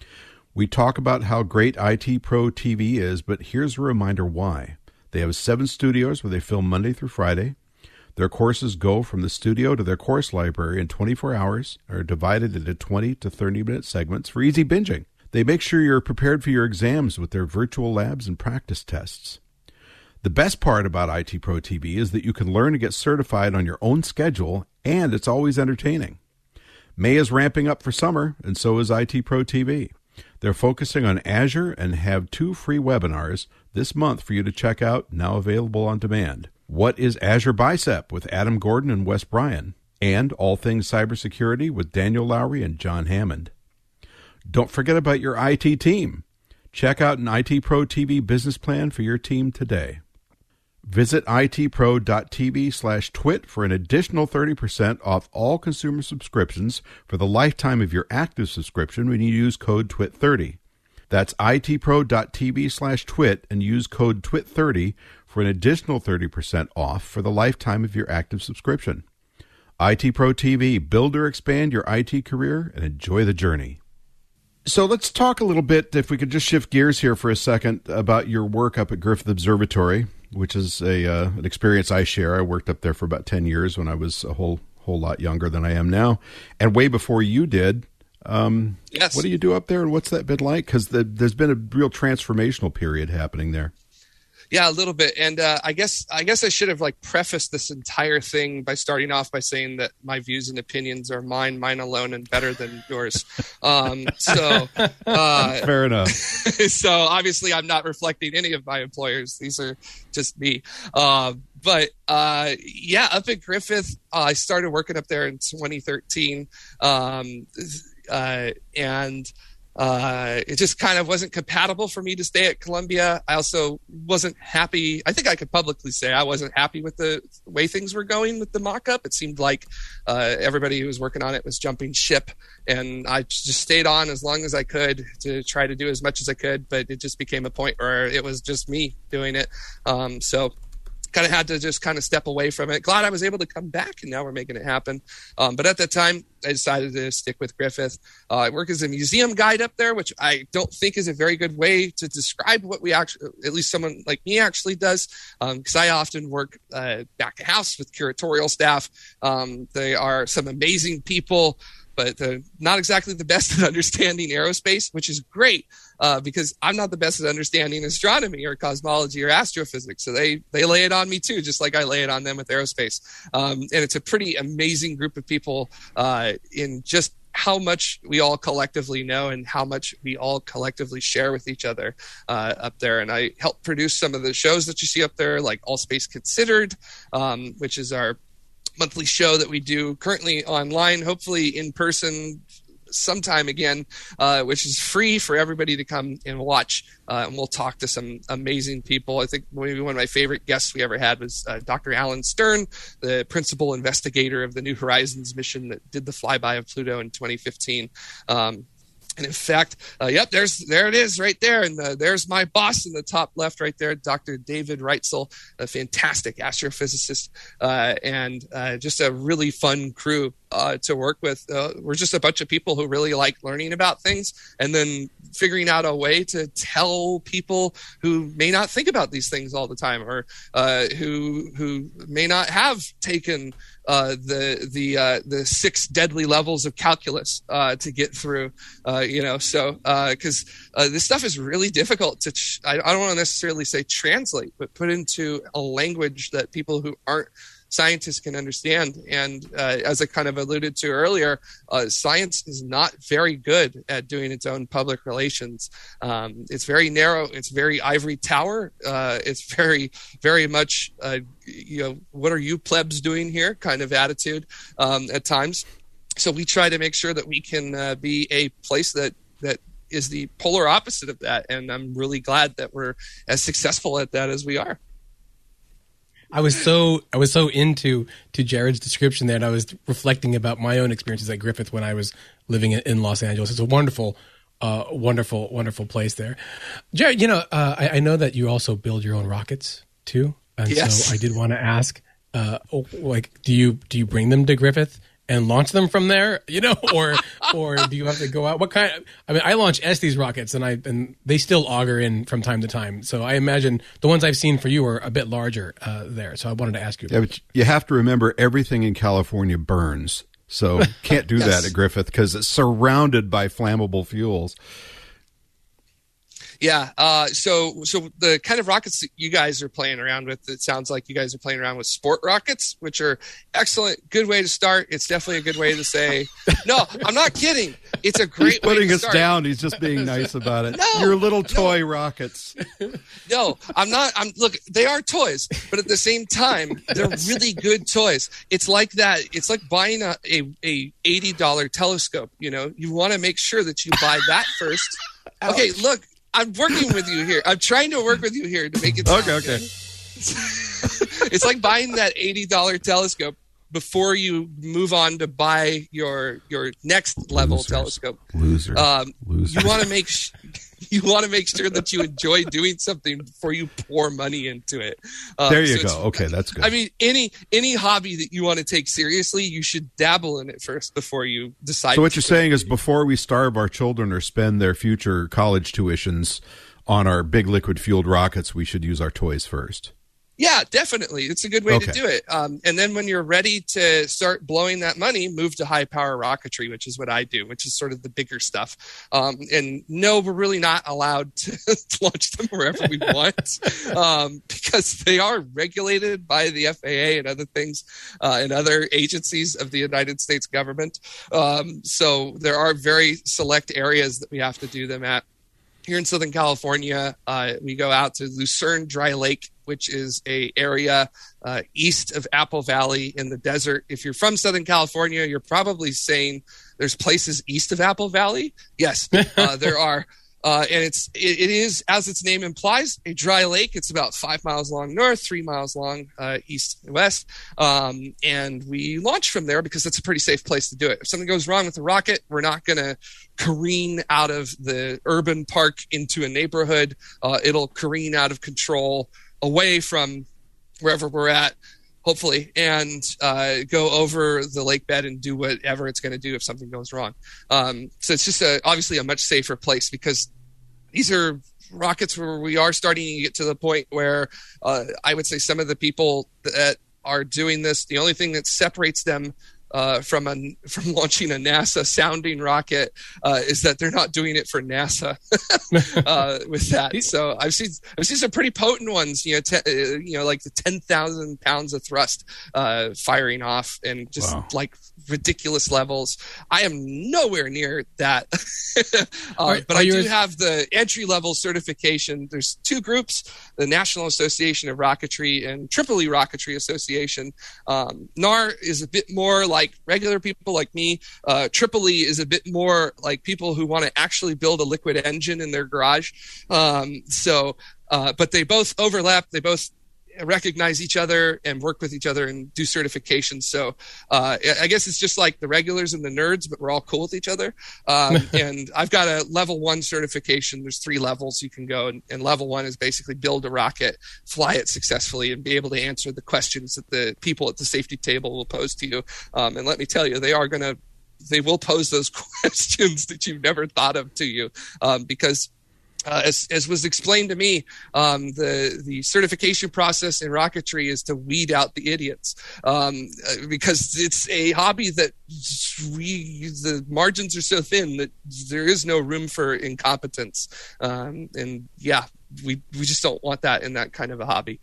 We talk about how great I T Pro T V is, but here's a reminder why. They have seven studios where they film Monday through Friday. Their courses go from the studio to their course library in twenty-four hours, are divided into twenty to thirty minute segments for easy binging. They make sure you're prepared for your exams with their virtual labs and practice tests. The best part about I T Pro T V is that you can learn and get certified on your own schedule, and it's always entertaining. May is ramping up for summer, and so is I T Pro T V. They're focusing on Azure and have two free webinars this month for you to check out, now available on demand. What is Azure Bicep with Adam Gordon and Wes Bryan, and All Things Cybersecurity with Daniel Lowry and John Hammond. Don't forget about your I T team. Check out an I T Pro T V business plan for your team today. Visit itpro.tv slash twit for an additional thirty percent off all consumer subscriptions for the lifetime of your active subscription when you use code twit thirty. That's itpro.tv slash twit and use code twit thirty for an additional thirty percent off for the lifetime of your active subscription. I T Pro T V, build or expand your I T career and enjoy the journey. So let's talk a little bit, if we could just shift gears here for a second, about your work up at Griffith Observatory, which is a uh, an experience I share. I worked up there for about ten years when I was a whole whole lot younger than I am now, and way before you did. Um, yes. What do you do up there, and what's that been like? Because the, there's been a real transformational period happening there. Yeah, a little bit. And uh, I guess I guess I should have like prefaced this entire thing by starting off by saying that my views and opinions are mine, mine alone, and better than yours. Um, so uh, fair enough. So obviously, I'm not reflecting any of my employers. These are just me. Uh, but uh, yeah, up at Griffith, uh, I started working up there in twenty thirteen, um, uh, and. Uh, it just kind of wasn't compatible for me to stay at Columbia. I also wasn't happy. I think I could publicly say I wasn't happy with the way things were going with the mock-up. It seemed like uh, everybody who was working on it was jumping ship, and I just stayed on as long as I could to try to do as much as I could, but it just became a point where it was just me doing it. Um, so kind of had to just kind of step away from it. Glad I was able to come back, and now we're making it happen. Um, but at that time, I decided to stick with Griffith. Uh, I work as a museum guide up there, which I don't think is a very good way to describe what we actually, at least someone like me actually does, because um, I often work uh, back of house with curatorial staff. Um, they are some amazing people, but they're not exactly the best at understanding aerospace, which is great. Uh, because I'm not the best at understanding astronomy or cosmology or astrophysics. So they, they lay it on me too, just like I lay it on them with aerospace. Um, and it's a pretty amazing group of people uh, in just how much we all collectively know and how much we all collectively share with each other uh, up there. And I help produce some of the shows that you see up there, like All Space Considered, um, which is our monthly show that we do currently online, hopefully in person sometime again, uh, which is free for everybody to come and watch. Uh, and we'll talk to some amazing people. I think maybe one of my favorite guests we ever had was uh, Doctor Alan Stern, the principal investigator of the New Horizons mission that did the flyby of Pluto in twenty fifteen. Um, And in fact, uh, yep, there's there it is right there. And uh, there's my boss in the top left right there, Doctor David Reitzel, a fantastic astrophysicist, uh, and uh, just a really fun crew uh, to work with. Uh, we're just a bunch of people who really like learning about things and then figuring out a way to tell people who may not think about these things all the time, or uh, who who may not have taken Uh, the the uh, the six deadly levels of calculus uh, to get through, uh, you know. So because uh, uh, this stuff is really difficult to, ch- I, I don't want to necessarily say translate, but put into a language that people who aren't scientists can understand. And uh, as I kind of alluded to earlier, uh, science is not very good at doing its own public relations. Um, it's very narrow. It's very ivory tower. Uh, it's very, very much, uh, you know, what are you plebs doing here kind of attitude um, at times. So we try to make sure that we can uh, be a place that, that is the polar opposite of that. And I'm really glad that we're as successful at that as we are. I was so I was so into to Jared's description there, and I was reflecting about my own experiences at Griffith when I was living in Los Angeles. It's a wonderful, uh, wonderful, wonderful place there. Jared, you know, uh, I, I know that you also build your own rockets too, and yes. so I did want to ask, uh, like, do you do you bring them to Griffith and launch them from there, you know, or or do you have to go out? What kind of, I mean, I launch Estes rockets, and I and they still auger in from time to time. So I imagine the ones I've seen for you are a bit larger uh, there. So I wanted to ask you. Yeah, but you have to remember everything in California burns, so can't do yes. that at Griffith because it's surrounded by flammable fuels. Yeah. Uh, so, so the kind of rockets that you guys are playing around with, it sounds like you guys are playing around with sport rockets, which are excellent. Good way to start. It's definitely a good way to say, no, I'm not kidding. It's a great He's way putting to us start. down. He's just being nice about it. No, Your little toy no. rockets. No, I'm not. I'm look, they are toys, but at the same time, they're really good toys. It's like that. It's like buying a, a, a eighty dollars telescope. You know, you want to make sure that you buy that first. Okay, look, I'm working with you here. I'm trying to work with you here to make it sound Okay, okay. good. It's like buying that eighty dollars telescope before you move on to buy your your next level Losers. telescope. Loser. Um, Loser. You want to make sh- you want to make sure that you enjoy doing something before you pour money into it. Um, there you so go. Okay, that's good. I mean, any any hobby that you want to take seriously, you should dabble in it first before you decide. So what to you're saying is before we starve our children or spend their future college tuitions on our big liquid fueled rockets, we should use our toys first. Yeah, definitely. It's a good way Okay. to do it. Um, and then when you're ready to start blowing that money, move to high power rocketry, which is what I do, which is sort of the bigger stuff. Um, and no, we're really not allowed to launch them wherever we want um, because they are regulated by the F A A and other things uh, and other agencies of the United States government. Um, so there are very select areas that we have to do them at. Here in Southern California, uh, we go out to Lucerne Dry Lake, which is a area uh, east of Apple Valley in the desert. If you're from Southern California, you're probably saying there's places east of Apple Valley. Yes, uh, there are. Uh, and it's it, it is, as its name implies, a dry lake. It's about five miles long north, three miles long uh, east and west. Um, and we launch from there because it's a pretty safe place to do it. If something goes wrong with the rocket, we're not going to careen out of the urban park into a neighborhood. Uh, it'll careen out of control away from wherever we're at, hopefully, and uh, go over the lake bed and do whatever it's going to do if something goes wrong. Um, so it's just a, obviously a much safer place because these are rockets where we are starting to get to the point where uh, I would say some of the people that are doing this, the only thing that separates them Uh, from a, from launching a NASA sounding rocket uh, is that they're not doing it for NASA uh, with that. So I've seen I've seen some pretty potent ones, you know, te- uh, you know, like the ten thousand pounds of thrust uh, firing off and just Wow. like ridiculous levels. I am nowhere near that, uh, Are- but are I you do as- have the entry level certification. There's two groups: the National Association of Rocketry and Tripoli Rocketry Association. Um, N A R is a bit more like regular people like me. Uh, Tripoli is a bit more like people who want to actually build a liquid engine in their garage. Um, so, uh, but they both overlap. They both recognize each other and work with each other and do certifications. So uh, I guess it's just like the regulars and the nerds, but we're all cool with each other. Um, and I've got a level one certification. There's three levels you can go. And, and level one is basically build a rocket, fly it successfully, and be able to answer the questions that the people at the safety table will pose to you. Um, and let me tell you, they are going to, they will pose those questions that you've never thought of to you um, because Uh, as, as was explained to me, um, the the certification process in rocketry is to weed out the idiots um, because it's a hobby that we the margins are so thin that there is no room for incompetence. Um, and yeah, we we just don't want that in that kind of a hobby.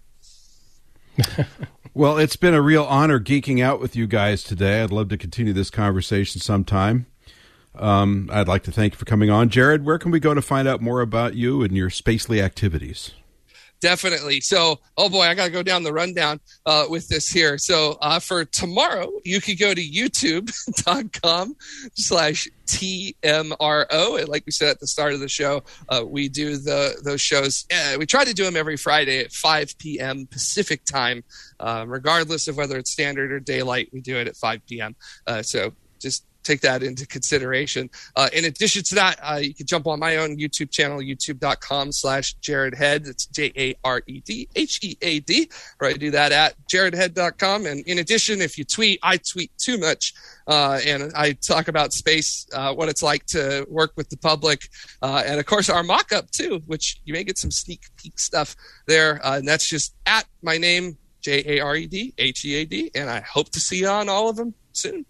Well, it's been a real honor geeking out with you guys today. I'd love to continue this conversation sometime. Um, I'd like to thank you for coming on. Jared, where can we go to find out more about you and your Spacely activities? Definitely. So, oh boy, I got to go down the rundown uh, with this here. So uh, for tomorrow, you could go to youtube.com slash TMRO. And like we said at the start of the show, uh, we do the those shows. Uh, we try to do them every Friday at five p.m. Pacific time, uh, regardless of whether it's standard or daylight. We do it at five p.m. Uh, so just take that into consideration. Uh, in addition to that, uh, you can jump on my own YouTube channel, youtube.com slash Jared Head. It's J A R E D H E A D, or I do that at jared head dot com. And in addition, if you tweet, I tweet too much, uh, and I talk about space, uh, what it's like to work with the public, uh, and of course our mock-up too, which you may get some sneak peek stuff there. Uh, and that's just at my name, J A R E D H E A D, and I hope to see you on all of them soon.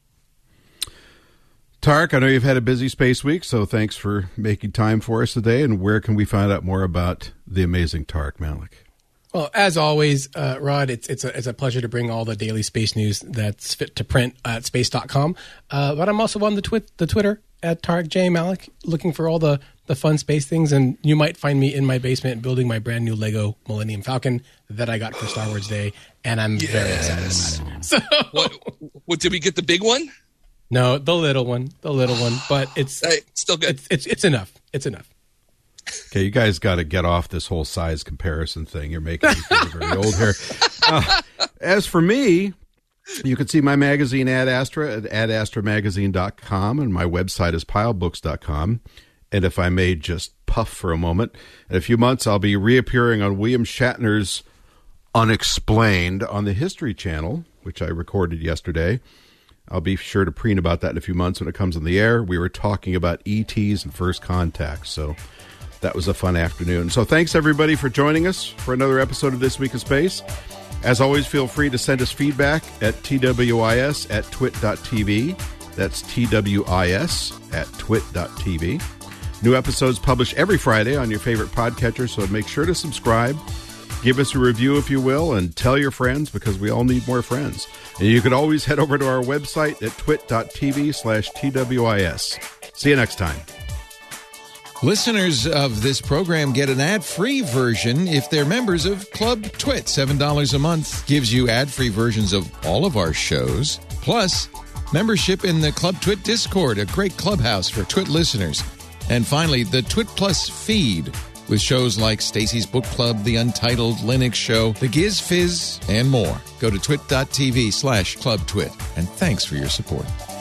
Tarek, I know you've had a busy space week, so thanks for making time for us today. And where can we find out more about the amazing Tarek Malik? Well, as always, uh, Rod, it's it's a, it's a pleasure to bring all the daily space news that's fit to print at space dot com. Uh, but I'm also on the, twi- the Twitter at Tarek J. Malik, looking for all the, the fun space things. And you might find me in my basement building my brand new Lego Millennium Falcon that I got for Star Wars Day. And I'm yes. very excited about it. So, what, what, did we get the big one? No, the little one, the little one, but it's hey, still good. It's, it's it's enough. It's enough. Okay, you guys got to get off this whole size comparison thing. You're making me feel very old here. Uh, as for me, you can see my magazine Ad Astra at ad astra magazine dot com, and my website is pile books dot com. And if I may just puff for a moment, in a few months I'll be reappearing on William Shatner's Unexplained on the History Channel, which I recorded yesterday. I'll be sure to preen about that in a few months when it comes on the air. We were talking about E Ts and first contacts, so that was a fun afternoon. So thanks, everybody, for joining us for another episode of This Week in Space. As always, feel free to send us feedback at twis at twit dot t v. That's twis at twit dot t v. New episodes published every Friday on your favorite podcatcher, so make sure to subscribe. Give us a review, if you will, and tell your friends, because we all need more friends. And you can always head over to our website at twit dot t v slash T W I S. See you next time. Listeners of this program get an ad-free version if they're members of Club Twit. seven dollars a month gives you ad-free versions of all of our shows, plus membership in the Club Twit Discord, a great clubhouse for Twit listeners. And finally, the Twit Plus feed, with shows like Stacy's Book Club, The Untitled Linux Show, The Giz Fizz, and more. Go to twit dot t v slash club twit. And thanks for your support.